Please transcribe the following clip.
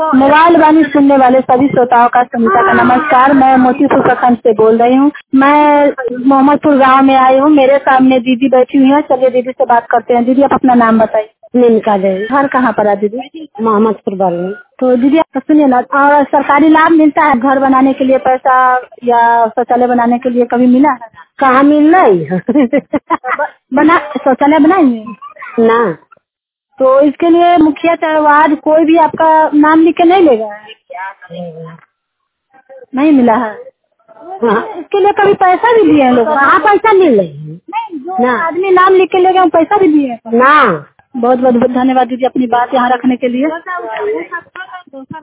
Mobile वाणी सुनने वाले सभी श्रोताओं का सुनीता का नमस्कार। मैं मोतीपुर प्रखंड से बोल रही हूँ। मैं मोहम्मदपुर गांव में आई हूँ। मेरे सामने दीदी बैठी हुई है। चलिए दीदी से बात करते हैं। दीदी आप अपना नाम बताइए। मेनका देवी, घर कहाँ पर है दीदी? मोहम्मदपुर बरनी। तो दीदी आप सुनिए ना, और सरकारी लाभ मिलता है घर बनाने के लिए पैसा या शौचालय बनाने के लिए कभी मिला है? कहाँ मिल रही है? बना शौचालय बनाएंगे ना, तो इसके लिए मुखिया चाहे वार्ड कोई भी आपका नाम लिख के नहीं लेगा? नहीं मिला है। हाँ, इसके लिए कभी पैसा भी दिए हैं लोग? कहाँ पैसा मिल रही है? नहीं, जो ना, आदमी नाम लिख के ले गए पैसा भी दिए हैं। ना। बहुत बहुत धन्यवाद दीदी अपनी बात यहाँ रखने के लिए।